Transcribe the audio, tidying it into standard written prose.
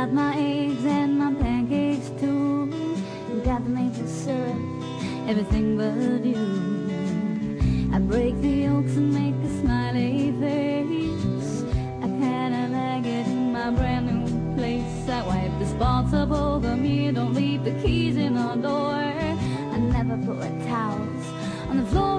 got my eggs and my pancakes too. Got the maple syrup, everything but you. I break the yolks and make a smiley face. I kinda like it in my brand new place. I wipe the spots up over me, don't leave the keys in the door. I never put towels on the floor